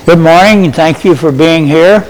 Good morning, and thank you for being here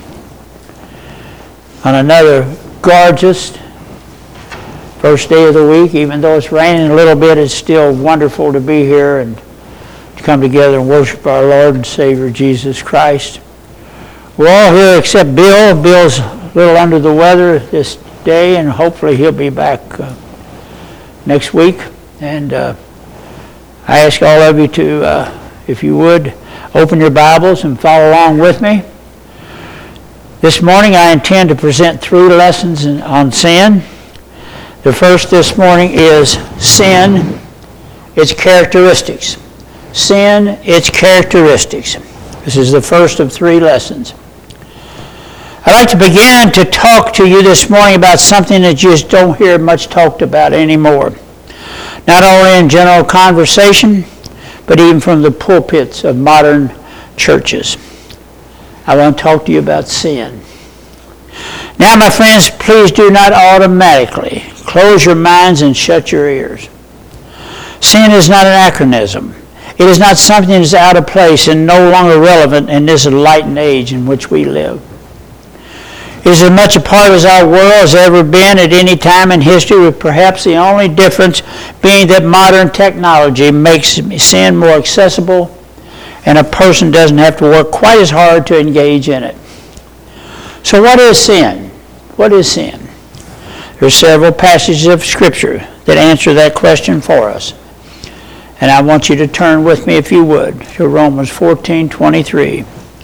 on another gorgeous first day of the week. Even though it's raining a little bit, it's still wonderful to be here and to come together and worship our Lord and Savior Jesus Christ. We're all here except Bill. Bill's a little under the weather this day, and hopefully he'll be back next week. And I ask all of you to, if you would, open your Bibles and follow along with me. This morning I intend to present 3 lessons on sin. The first this morning is sin, its characteristics. Sin, its characteristics. This is the first of 3 lessons. I'd like to begin to talk to you this morning about something that you just don't hear much talked about anymore. Not only in general conversation, but even from the pulpits of modern churches. I want to talk to you about sin. Now, my friends, please do not automatically close your minds and shut your ears. Sin is not an anachronism. It is not something that is out of place and no longer relevant in this enlightened age in which we live. It is as much a part of our world as ever been at any time in history, with perhaps the only difference being that modern technology makes sin more accessible and a person doesn't have to work quite as hard to engage in it. So what is sin? What is sin? There are several passages of Scripture that answer that question for us. And I want you to turn with me, if you would, to Romans 14:23.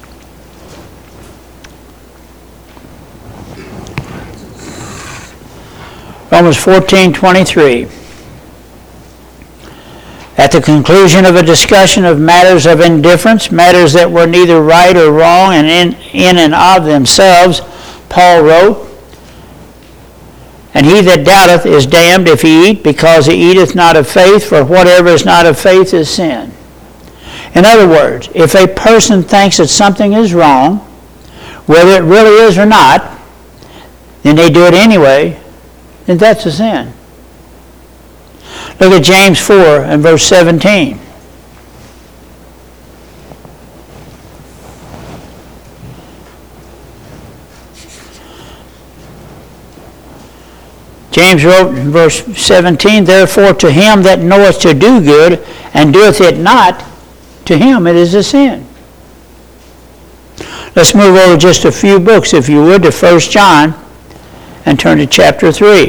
Romans 14:23. At the conclusion of a discussion of matters of indifference, matters that were neither right or wrong and in and of themselves, Paul wrote, "And he that doubteth is damned if he eat, because he eateth not of faith, for whatever is not of faith is sin." In other words, if a person thinks that something is wrong, whether it really is or not, then they do it anyway, then that's a sin. Look at James 4 and verse 17. James wrote in verse 17, "Therefore to him that knoweth to do good and doeth it not, to him it is a sin." Let's move over just a few books, if you would, to 1 John and turn to chapter 3.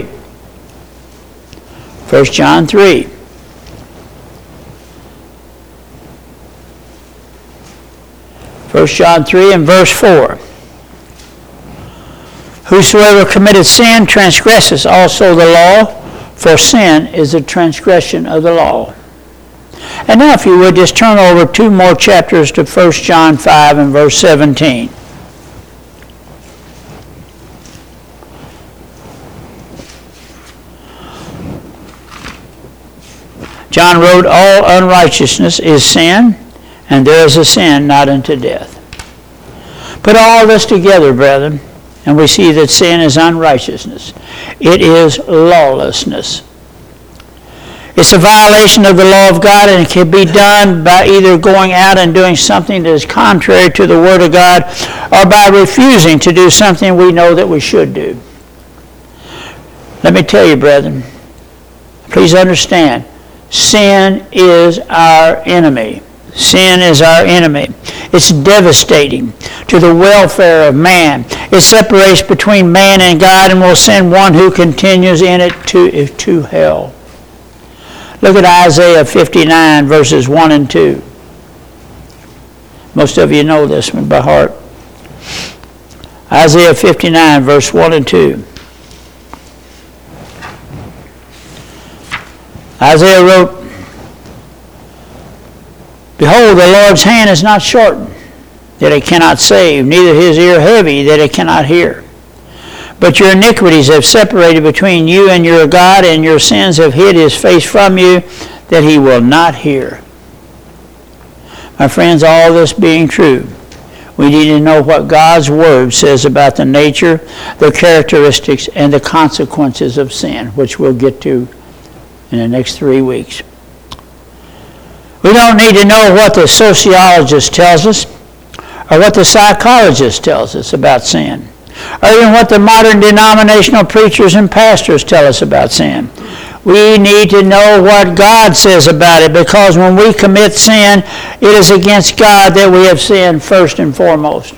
1 John 3. First John 3 and verse 4. "Whosoever committeth sin transgresses also the law, for sin is the transgression of the law." And now, if you would, just turn over 2 more chapters to 1 John 5 and verse 17. John wrote, "All unrighteousness is sin, and there is a sin not unto death." Put all this together, brethren, and we see that sin is unrighteousness. It is lawlessness. It's a violation of the law of God, and it can be done by either going out and doing something that is contrary to the Word of God, or by refusing to do something we know that we should do. Let me tell you, brethren, please understand, sin is our enemy. Sin is our enemy. It's devastating to the welfare of man. It separates between man and God and will send one who continues in it to hell. Look at Isaiah 59, verses 1 and 2. Most of you know this one by heart. Isaiah 59, verse 1 and 2. Isaiah wrote, "Behold, the Lord's hand is not shortened, that it cannot save, neither his ear heavy, that it cannot hear. But your iniquities have separated between you and your God, and your sins have hid his face from you, that he will not hear." My friends, all this being true, we need to know what God's Word says about the nature, the characteristics, and the consequences of sin, which we'll get to in the next 3 weeks. We don't need to know what the sociologist tells us. or what the psychologist tells us about sin, or even what the modern denominational preachers and pastors tell us about sin. We need to know what God says about it, because when we commit sin, it is against God that we have sinned first and foremost.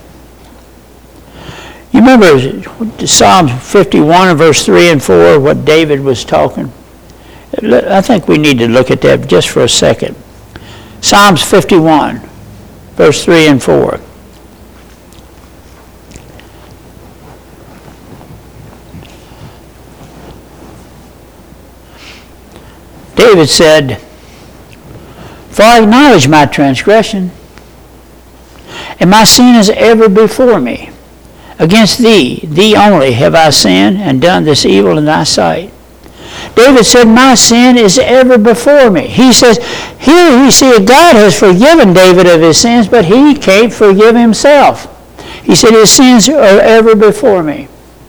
You remember Psalm 51 verse 3 and 4, what David was talking? I think we need to look at that just for a second. Psalms 51, verse 3 and 4. David said, "For I acknowledge my transgression, and my sin is ever before me. Against thee, thee only, have I sinned and done this evil in thy sight." David said, my sin is ever before me. He says, here we see God has forgiven David of his sins, but he can't forgive himself. He said, his sins are ever before me.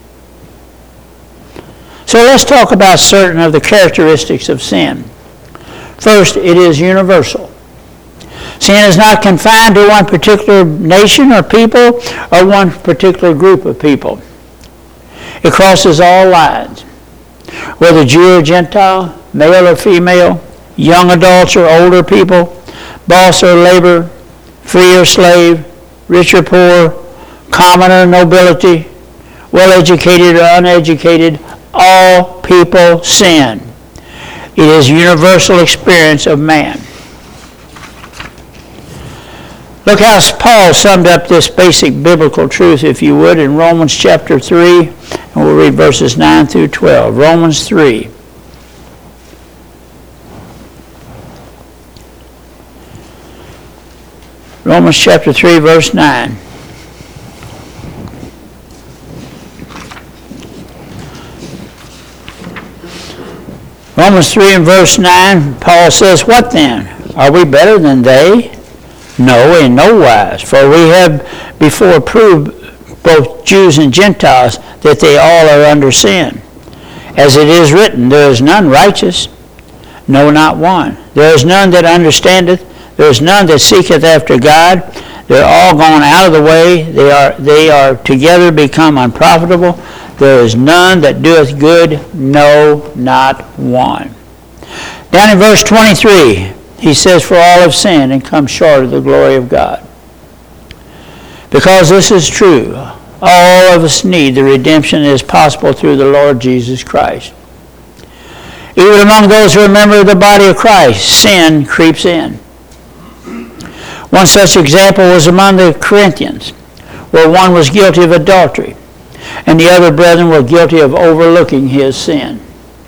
So let's talk about certain of the characteristics of sin. First, it is universal. Sin is not confined to one particular nation or people or one particular group of people. It crosses all lines. Whether Jew or Gentile, male or female, young adults or older people, boss or labor, free or slave, rich or poor, common or nobility, well-educated or uneducated, all people sin. It is universal experience of man. Look how Paul summed up this basic biblical truth, if you would, in Romans chapter 3, and we'll read verses 9 through 12. Romans 3. Romans chapter 3, verse 9. Romans 3 and verse 9, Paul says, what then? Are we better than they? No, in no wise. For we have before proved, both Jews and Gentiles, that they all are under sin. As it is written, there is none righteous, no, not one. There is none that understandeth, there is none that seeketh after God. They're all gone out of the way. They are together become unprofitable. There is none that doeth good, no, not one. Down in verse 23, he says, for all have sinned and come short of the glory of God. Because this is true, all of us need the redemption that is possible through the Lord Jesus Christ. Even among those who are a member of the body of Christ, sin creeps in. One such example was among the Corinthians, where one was guilty of adultery, and the other brethren were guilty of overlooking his sin.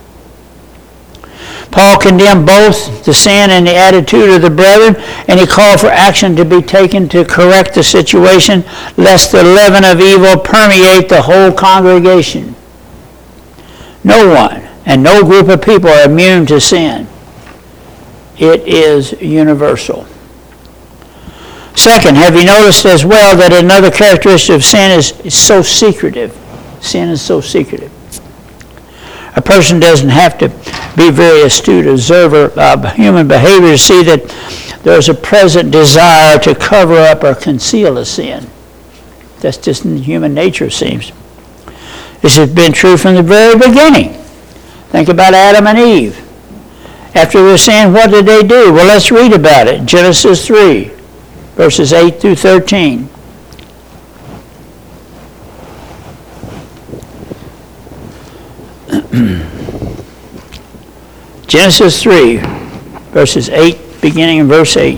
Paul condemned both the sin and the attitude of the brethren, and he called for action to be taken to correct the situation, lest the leaven of evil permeate the whole congregation. No one and no group of people are immune to sin. It is universal. Second, have you noticed as well that another characteristic of sin is so secretive? Sin is so secretive. A person doesn't have to be very astute observer of human behavior to see that there's a present desire to cover up or conceal a sin. That's just in human nature, it seems. This has been true from the very beginning. Think about Adam and Eve. After their sin, what did they do? Well, let's read about it. Genesis 3, verses 8 through 13. Genesis 3, verses 8, beginning in verse 8.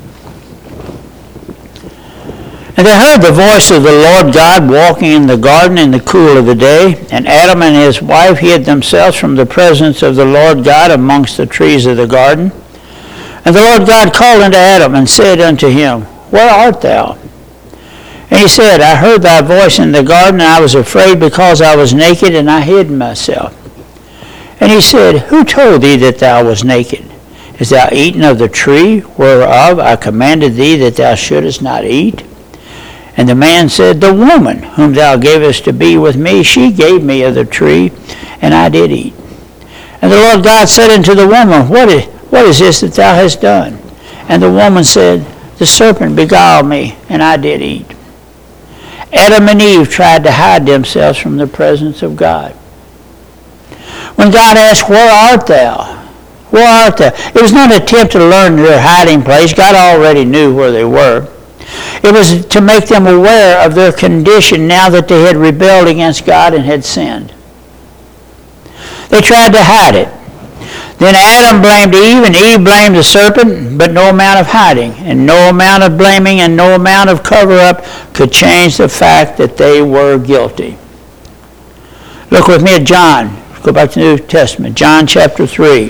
And they heard the voice of the Lord God walking in the garden in the cool of the day, and Adam and his wife hid themselves from the presence of the Lord God amongst the trees of the garden. And the Lord God called unto Adam and said unto him, Where art thou? And he said, I heard thy voice in the garden, and I was afraid because I was naked, and I hid myself. And he said, Who told thee that thou wast naked? Hast thou eaten of the tree whereof I commanded thee that thou shouldest not eat? And the man said, The woman whom thou gavest to be with me, she gave me of the tree, and I did eat. And the Lord God said unto the woman, What is this that thou hast done? And the woman said, the serpent beguiled me, and I did eat. Adam and Eve tried to hide themselves from the presence of God. When God asked, where art thou? Where art thou? It was not an attempt to learn their hiding place. God already knew where they were. It was to make them aware of their condition now that they had rebelled against God and had sinned. They tried to hide it. Then Adam blamed Eve, and Eve blamed the serpent, but no amount of hiding and no amount of blaming and no amount of cover-up could change the fact that they were guilty. Look with me at John. Go back to the New Testament. John chapter 3.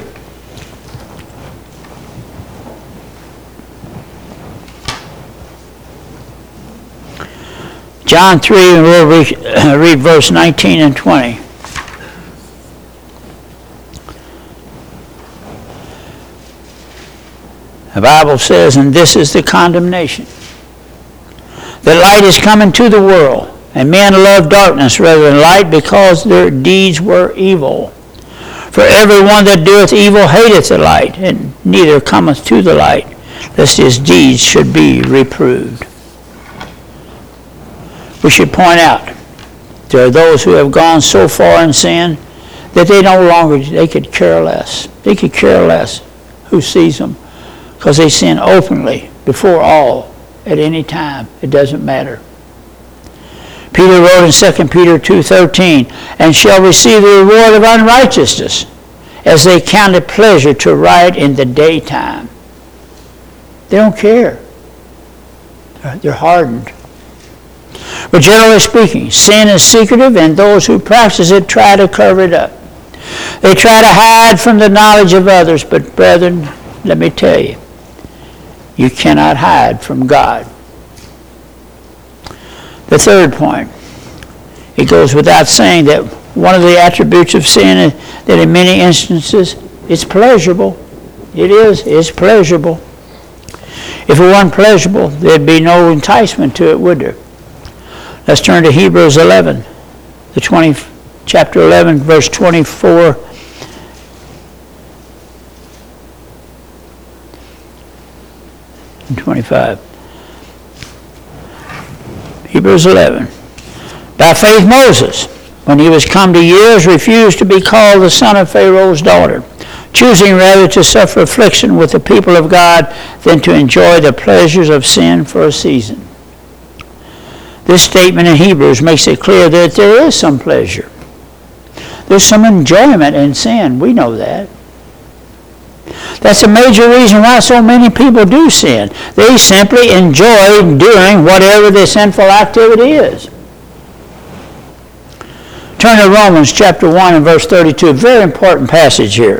John 3, and we'll read verse 19 and 20. The Bible says, and this is the condemnation. The light is come into the world, and men love darkness rather than light because their deeds were evil. For everyone that doeth evil hateth the light, and neither cometh to the light, lest his deeds should be reproved. We should point out, there are those who have gone so far in sin that they could care less. They could care less who sees them, because they sin openly before all at any time. It doesn't matter. Peter wrote in 2 Peter 2:13, and shall receive the reward of unrighteousness, as they count it pleasure to write in the daytime. They don't care. They're hardened. But generally speaking, sin is secretive, and those who practice it try to cover it up. They try to hide from the knowledge of others, but brethren, let me tell you, you cannot hide from God. The third point, it goes without saying that one of the attributes of sin is that in many instances it's pleasurable. It's pleasurable. If it weren't pleasurable, there'd be no enticement to it, would there? Let's turn to Hebrews 11, chapter 11, verse 24. And 25. Hebrews 11. By faith Moses, when he was come to years, refused to be called the son of Pharaoh's daughter, choosing rather to suffer affliction with the people of God than to enjoy the pleasures of sin for a season. This statement in Hebrews makes it clear that there is some pleasure. There's some enjoyment in sin. We know that. That's a major reason why so many people do sin. They simply enjoy doing whatever the sinful activity is. Turn to Romans chapter 1 and verse 32. Very important passage here.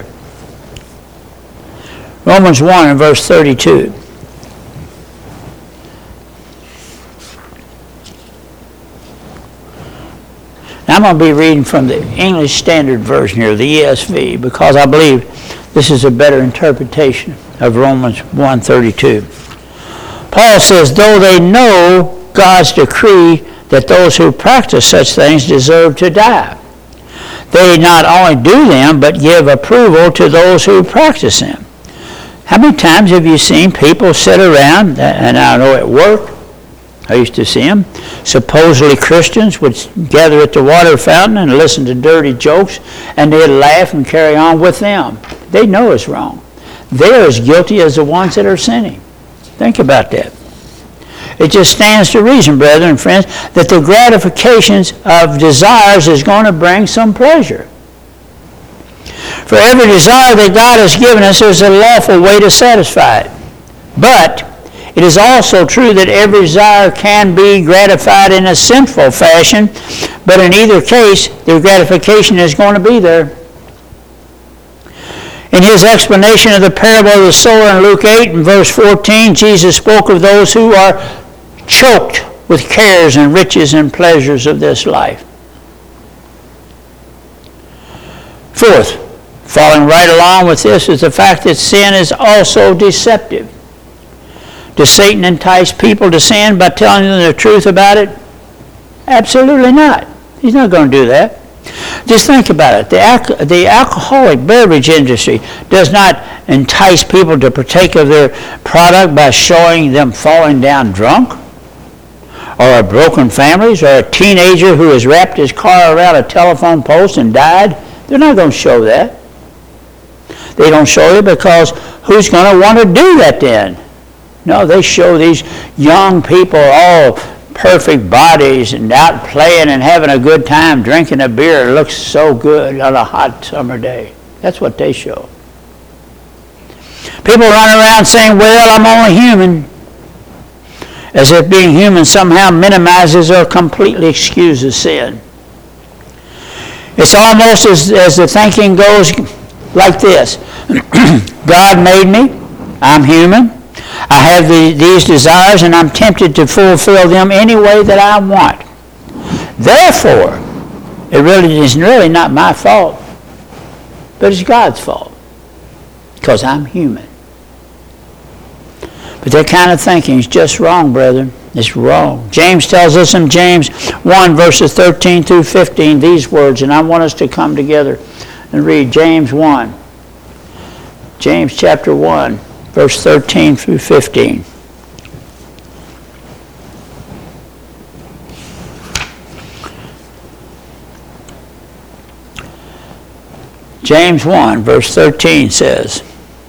Romans 1 and verse 32. Now I'm going to be reading from the English Standard Version here, the ESV, because I believe this is a better interpretation of Romans 1:32. Paul says, though they know God's decree that those who practice such things deserve to die, they not only do them, but give approval to those who practice them. How many times have you seen people sit around, and I know at work, I used to see them, supposedly Christians would gather at the water fountain and listen to dirty jokes, and they'd laugh and carry on with them. They know it's wrong. They're as guilty as the ones that are sinning. Think about that. It just stands to reason, brethren and friends, that the gratifications of desires is going to bring some pleasure. For every desire that God has given us, there's a lawful way to satisfy it. But it is also true that every desire can be gratified in a sinful fashion, but in either case, the gratification is going to be there. In his explanation of the parable of the sower in Luke 8 and verse 14, Jesus spoke of those who are choked with cares and riches and pleasures of this life. Fourth, following right along with this is the fact that sin is also deceptive. Does Satan entice people to sin by telling them the truth about it? Absolutely not. He's not going to do that. Just think about it. The alcoholic beverage industry does not entice people to partake of their product by showing them falling down drunk, or broken families, or a teenager who has wrapped his car around a telephone post and died. They're not going to show that. They don't show it because who's going to want to do that then? No, they show these young people all perfect bodies and out playing and having a good time, drinking a beer. It looks so good on a hot summer day. That's what they show. People run around saying, well, I'm only human, as if being human somehow minimizes or completely excuses sin. It's almost as the thinking goes like this. God made me. I'm human. I have these desires, and I'm tempted to fulfill them any way that I want. Therefore, it is really not my fault, but it's God's fault, because I'm human. But that kind of thinking is just wrong, brethren. It's wrong. James tells us in James 1, verses 13 through 15, these words, and I want us to come together and read James 1. James chapter 1, verse 13 through 15. James 1, verse 13 says,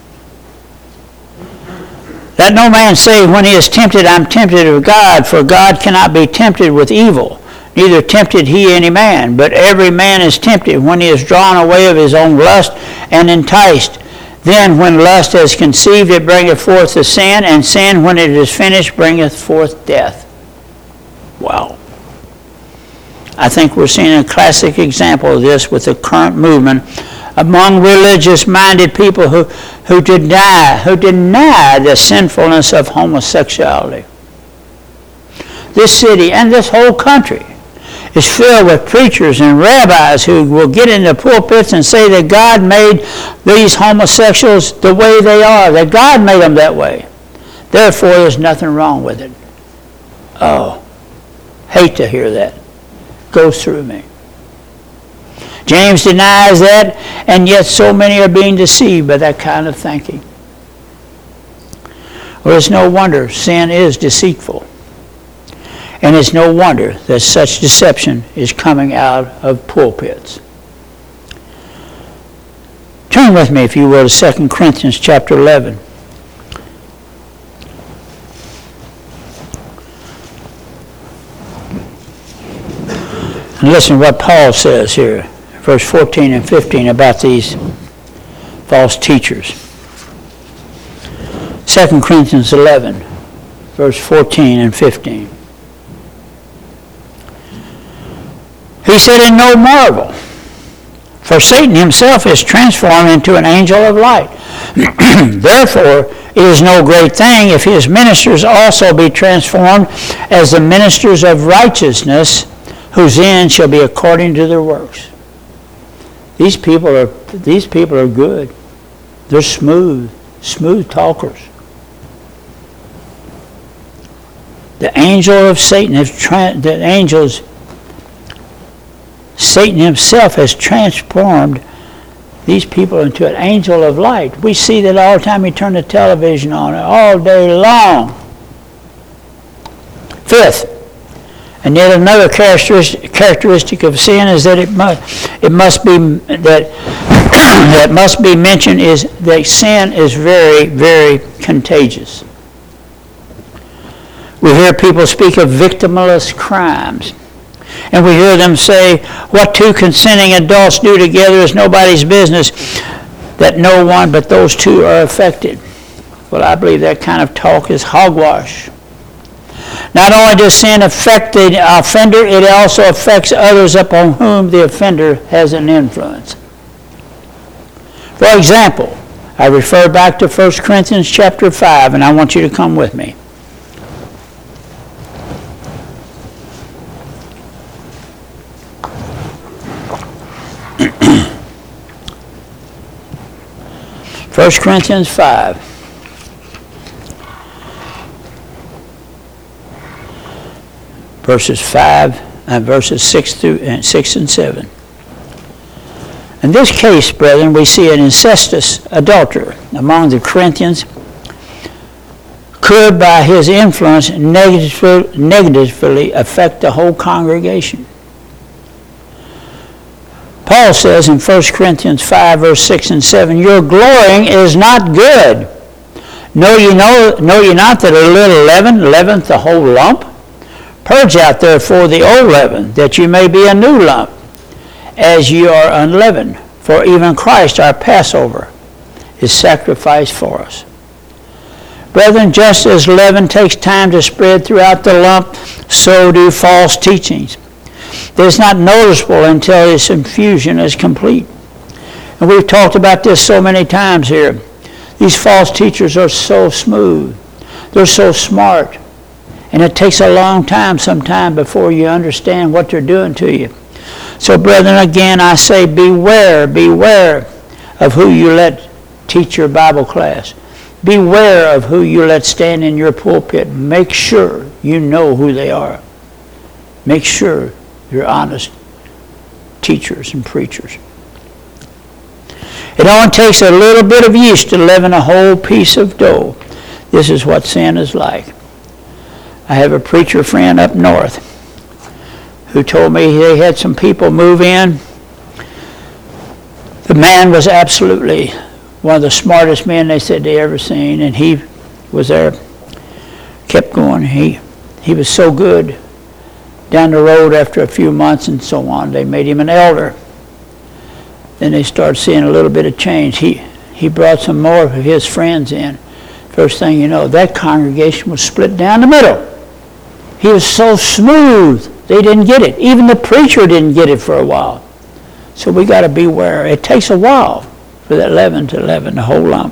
let no man say when he is tempted, I'm tempted of God, for God cannot be tempted with evil, neither tempted he any man. But every man is tempted when he is drawn away of his own lust and enticed. Then when lust has conceived, it bringeth forth the sin, and sin, when it is finished, bringeth forth death. Wow. I think we're seeing a classic example of this with the current movement among religious-minded people who deny the sinfulness of homosexuality. This city and this whole country is filled with preachers and rabbis who will get in the pulpits and say that God made these homosexuals the way they are, that God made them that way. Therefore, there's nothing wrong with it. Oh, hate to hear that. Goes through me. James denies that, and yet so many are being deceived by that kind of thinking. Well, it's no wonder sin is deceitful. And it's no wonder that such deception is coming out of pulpits. Turn with me, if you will, to 2 Corinthians chapter 11. And listen to what Paul says here, verse 14 and 15, about these false teachers. 2 Corinthians 11, verse 14 and 15. He said, and no marvel, for Satan himself is transformed into an angel of light. Therefore, it is no great thing if his ministers also be transformed as the ministers of righteousness, whose end shall be according to their works. These people are good. They're smooth talkers. The angel of Satan Satan himself has transformed these people into an angel of light. We see that all the time. We turn the television on all day long. Fifth, and yet another characteristic of sin is that that must be mentioned is that sin is very, very contagious. We hear people speak of victimless crimes. And we hear them say, what two consenting adults do together is nobody's business, that no one but those two are affected. Well, I believe that kind of talk is hogwash. Not only does sin affect the offender, it also affects others upon whom the offender has an influence. For example, I refer back to 1 Corinthians chapter 5, and I want you to come with me. First Corinthians 5. Verses 6 and 7. In this case, brethren, we see an incestuous adulterer among the Corinthians could, by his influence, negatively affect the whole congregation. Paul says in 1 Corinthians 5, verse 6 and 7, your glorying is not good. Know ye not that a little leaven leaveneth the whole lump? Purge out therefore the old leaven, that you may be a new lump, as ye are unleavened. For even Christ our Passover is sacrificed for us. Brethren, just as leaven takes time to spread throughout the lump, so do false teachings. It is not noticeable until its infusion is complete. And we've talked about this so many times here. These false teachers are so smooth. They're so smart. And it takes a long time sometime before you understand what they're doing to you. So, brethren, again, I say beware of who you let teach your Bible class. Beware of who you let stand in your pulpit. Make sure you know who they are. Make sure you're honest teachers and preachers. It only takes a little bit of yeast to leaven a whole piece of dough. This is what sin is like. I have a preacher friend up north who told me they had some people move in. The man was absolutely one of the smartest men they said they ever seen, and he was there, kept going. He was so good. Down the road after a few months and so on, they made him an elder. Then they started seeing a little bit of change. He brought some more of his friends in. First thing you know, that congregation was split down the middle. He was so smooth, they didn't get it. Even the preacher didn't get it for a while. So we got to beware. It takes a while for that leaven to leaven the whole lump.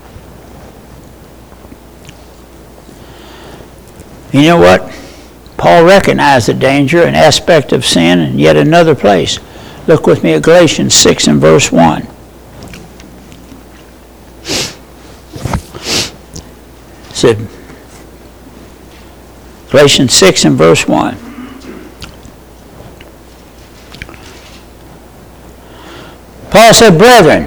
You know what? Paul recognized the danger and aspect of sin in yet another place. Look with me at Galatians 6 and verse 1. It said, Galatians 6 and verse 1. Paul said, brethren,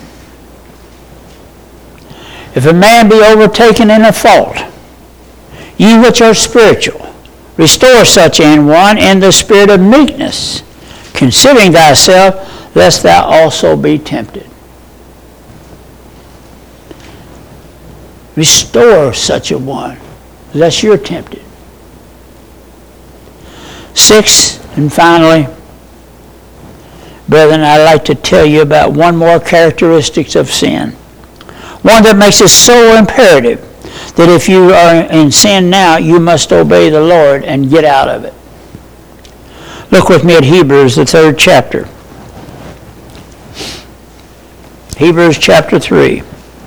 if a man be overtaken in a fault, ye which are spiritual, restore such an one in the spirit of meekness, considering thyself, lest thou also be tempted. Restore such a one, lest you're tempted. 6, and finally, brethren, I'd like to tell you about one more characteristic of sin. One that makes it so imperative that if you are in sin now, you must obey the Lord and get out of it. Look with me at Hebrews, the 3rd chapter. Hebrews chapter 3.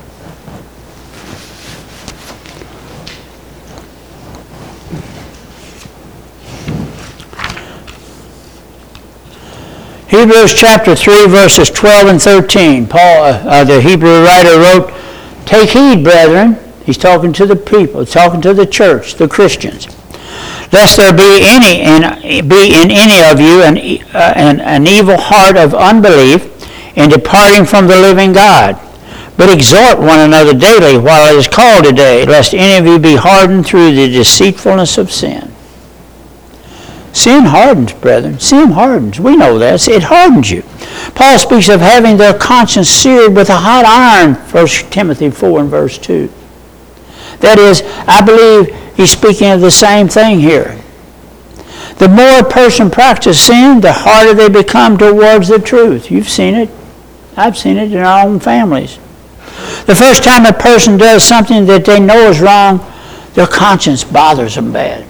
Hebrews chapter 3, verses 12 and 13. Paul, the Hebrew writer, wrote, take heed, brethren. He's talking to the people, he's talking to the church, the Christians. Lest there be in any of you an evil heart of unbelief in departing from the living God. But exhort one another daily while it is called today, lest any of you be hardened through the deceitfulness of sin. Sin hardens, brethren. Sin hardens. We know that. It hardens you. Paul speaks of having their conscience seared with a hot iron, 1 Timothy 4 and verse 2. That is, I believe he's speaking of the same thing here. The more a person practices sin, the harder they become towards the truth. You've seen it. I've seen it in our own families. The first time a person does something that they know is wrong, their conscience bothers them bad.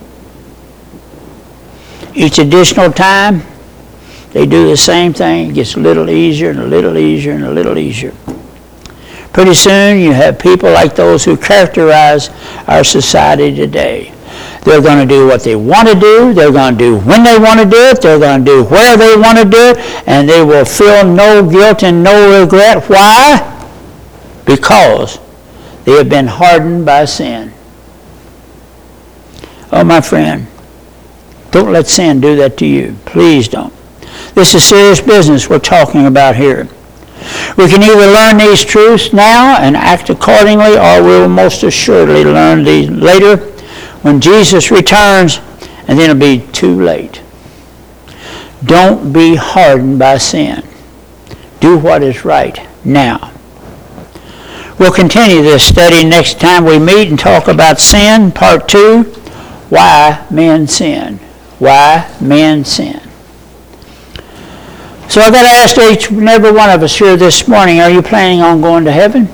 Each additional time, they do the same thing. It gets a little easier and a little easier and a little easier. Pretty soon you have people like those who characterize our society today. They're going to do what they want to do. They're going to do when they want to do it. They're going to do where they want to do it. And they will feel no guilt and no regret. Why? Because they have been hardened by sin. Oh, my friend, don't let sin do that to you. Please don't. This is serious business we're talking about here. We can either learn these truths now and act accordingly, or we will most assuredly learn these later when Jesus returns, and then it'll be too late. Don't be hardened by sin. Do what is right now. We'll continue this study next time we meet and talk about sin, part 2, why men sin. Why men sin. So I've got to ask each and every one of us here this morning, are you planning on going to heaven?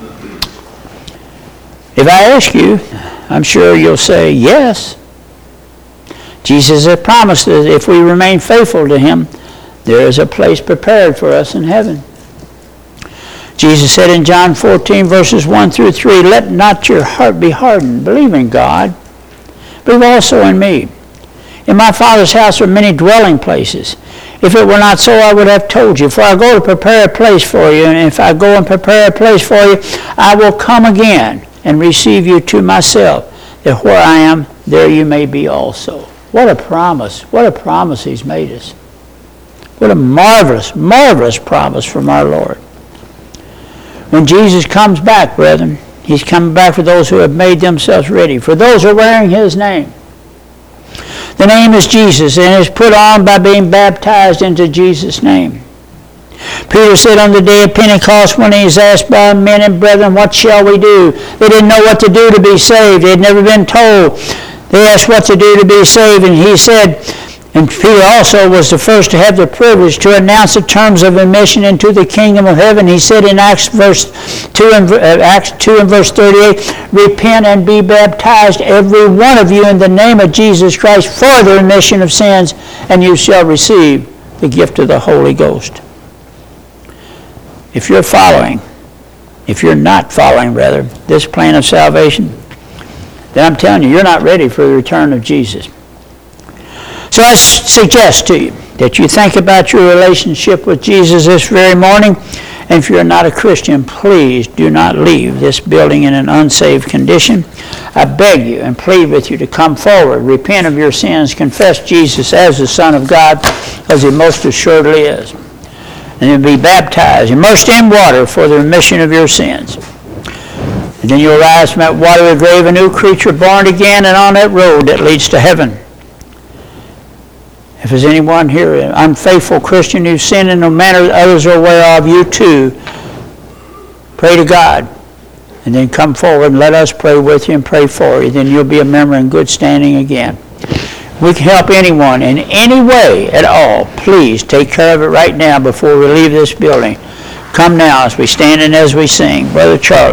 If I ask you, I'm sure you'll say yes. Jesus has promised that if we remain faithful to him, there is a place prepared for us in heaven. Jesus said in John 14, verses 1 through 3, let not your heart be hardened. Believe in God. Believe also in me. In my Father's house are many dwelling places. If it were not so, I would have told you. For I go to prepare a place for you, and if I go and prepare a place for you, I will come again and receive you to myself, that where I am, there you may be also. What a promise. What a promise he's made us. What a marvelous, marvelous promise from our Lord. When Jesus comes back, brethren, he's coming back for those who have made themselves ready, for those who are wearing his name. The name is Jesus, and is put on by being baptized into Jesus' name. Peter said on the day of Pentecost, when he was asked by men and brethren, what shall we do? They didn't know what to do to be saved. They had never been told. They asked what to do to be saved, and he said, and Peter also was the first to have the privilege to announce the terms of admission into the kingdom of heaven. He said in Acts 2 and verse 38, repent and be baptized, every one of you, in the name of Jesus Christ for the remission of sins, and you shall receive the gift of the Holy Ghost. If you're not following, this plan of salvation, then I'm telling you, you're not ready for the return of Jesus. So I suggest to you that you think about your relationship with Jesus this very morning. And if you're not a Christian, please do not leave this building in an unsaved condition. I beg you and plead with you to come forward, repent of your sins, confess Jesus as the Son of God, as he most assuredly is. And then be baptized, immersed in water for the remission of your sins. And then you'll rise from that watery grave, a new creature born again, and on that road that leads to heaven. If there's anyone here, an unfaithful Christian who's sinned in no manner that others are aware of, you too, pray to God. And then come forward and let us pray with you and pray for you. Then you'll be a member in good standing again. If we can help anyone in any way at all, please take care of it right now before we leave this building. Come now as we stand and as we sing. Brother Charlie.